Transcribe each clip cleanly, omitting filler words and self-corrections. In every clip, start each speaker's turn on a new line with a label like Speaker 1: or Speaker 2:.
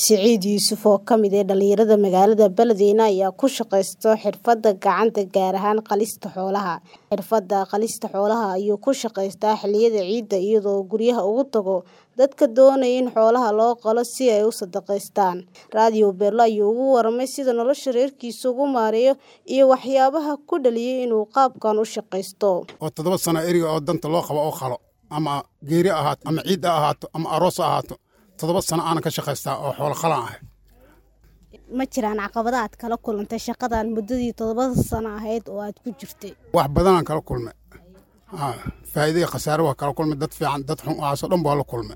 Speaker 1: Siciid Yuusuf oo ka mid ah dhalinyarada magaalada Beledweyne ayaa ku shaqeysta xirfadda gacanta gaar ahaan qalista xoolaha. Xirfadda qalista xoolaha ayuu ku shaqeystaa xilliyada ciida iyadoo guryaha ugu tago dadka doonaya in xoolaha loo qalo si ay u sadaqeystaan. Radio Beelo ayuu ugu warramay sida nolosha reerkiisa ugu maareeyo iyo waxyaabaha ku dhaliyay inuu qaabkan u shaqeysto.
Speaker 2: oo 7 sano eriga oo danta loo qabo oo qalo ama geeri ahaato ama ciid ahaato ama aroos ahaato 7 sano aan ka shaqeystaa oo xoolo qalaan ah.
Speaker 1: Ma jiraan caqabado aad kala kulantay shaqadan muddadii 7 sano ahayd oo aad ku jirtay?
Speaker 2: wax badan aan kala kulmay faa'iido iyo khasaaro waa kala kulmay, dad fiican dad xun oo dhan baa la kulmay.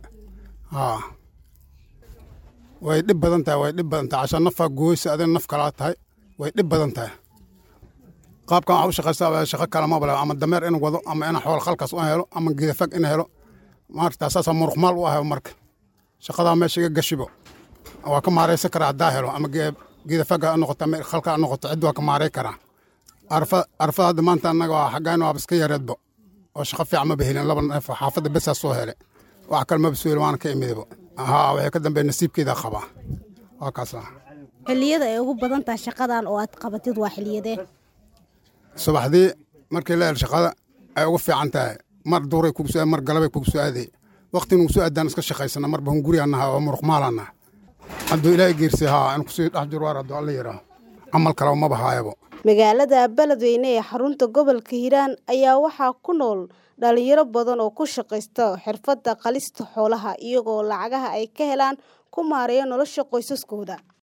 Speaker 2: way dhib badan tahay cashan nafa gooysa adin naf kala tahay way dhib badan tahay. qaabkan waxa u shaqeystaa shaqo kala ma bala ama dameer in wado ama in xoolo khalkaas u helo ama geedafag in helo marka taasas muruqmaal u ah marka shaqada meesha iga gashibo waa ka maareysan karaa hadaa helo ama geedafaga noqoto ama khalka noqoto cid waa ka maarey karaa. arfada maanta anaga waa xagaan waa iska yareedbo oo shaqo fiican ma bahelin laba neef xaafadda bes soo helay wax kale ma basuul waan ka imidbo waxay ka dambeeyay nasiibkeeda qaba waa kaas.
Speaker 1: Xilliyada ay ugu badan tahay shaqadan oo aad qabatid waa xilliyadee?
Speaker 2: subaxdii markii la helo shaqada ay ugu fiican tahay mar duuray ku soo mar galabay ku soo aaday waqti uu soo aadaan iska shaqeysana mar baan guriyanaha oo muruq maalana haduu ilaahay geersi in ku soo dhax jiro war haduu alla yiraahdo amal kale ma bahaayabo.
Speaker 1: Magaalada Beledweyne ee xarunta gobolka Hiiraan ayaa waxaa ku nool dhalinyaro badan oo ku shaqeysta xirfadda qalista xoolaha iyagoo lacagaha ay ka helaan ku maareeyo nolosha qoysaskooda.